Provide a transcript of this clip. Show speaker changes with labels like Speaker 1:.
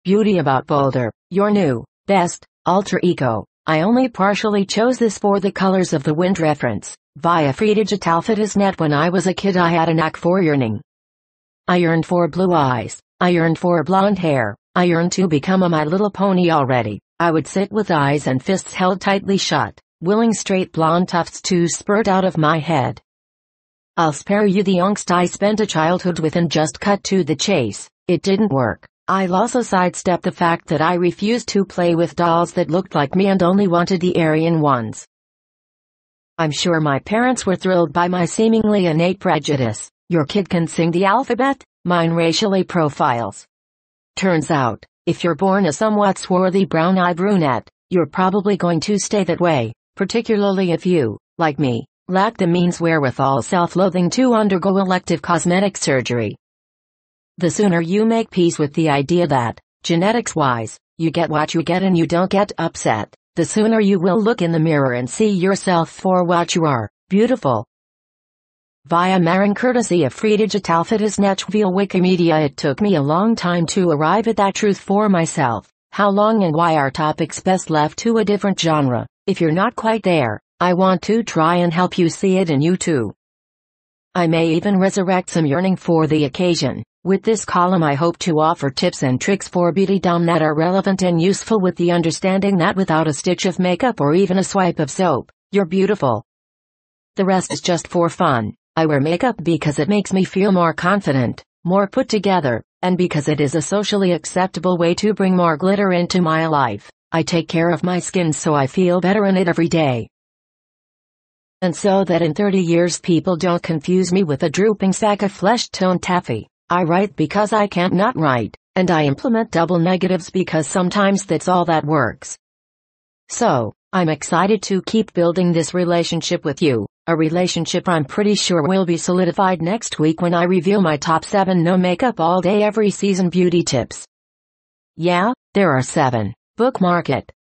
Speaker 1: Beauty About Boulder, your new, best, alter ego. I only partially chose this for the colors of the wind reference. Via Frida Gitalfidisnet. When I was a kid I had a knack for yearning. I yearned for blue eyes. I yearned for blonde hair. I yearned to become a My Little Pony already. I would sit with eyes and fists held tightly shut, willing straight blonde tufts to spurt out of my head. I'll spare you the angst I spent a childhood with and just cut to the chase. It didn't work. I'll also sidestep the fact that I refused to play with dolls that looked like me and only wanted the Aryan ones. I'm sure my parents were thrilled by my seemingly innate prejudice. Your kid can sing the alphabet? Mine racially profiles. Turns out, if you're born a somewhat swarthy brown-eyed brunette, you're probably going to stay that way, particularly if you, like me, lack the means wherewithal self-loathing to undergo elective cosmetic surgery. The sooner you make peace with the idea that, genetics-wise, you get what you get and you don't get upset, the sooner you will look in the mirror and see yourself for what you are, beautiful. Via Marin courtesy of Frida Gitalfidisnet via Wikimedia. It took me a long time to arrive at that truth for myself. How long and why are topics best left to a different genre? If you're not quite there, I want to try and help you see it in you too. I may even resurrect some yearning for the occasion. With this column I hope to offer tips and tricks for beautydom that are relevant and useful, with the understanding that without a stitch of makeup or even a swipe of soap, you're beautiful. The rest is just for fun. I wear makeup because it makes me feel more confident, more put together, and because it is a socially acceptable way to bring more glitter into my life. I take care of my skin so I feel better in it every day. And so that in 30 years people don't confuse me with a drooping sack of flesh-toned taffy. I write because I can't not write, and I implement double negatives because sometimes that's all that works. So, I'm excited to keep building this relationship with you, a relationship I'm pretty sure will be solidified next week when I reveal my top 7 no makeup all day every season beauty tips. Yeah, there are 7. Bookmark it.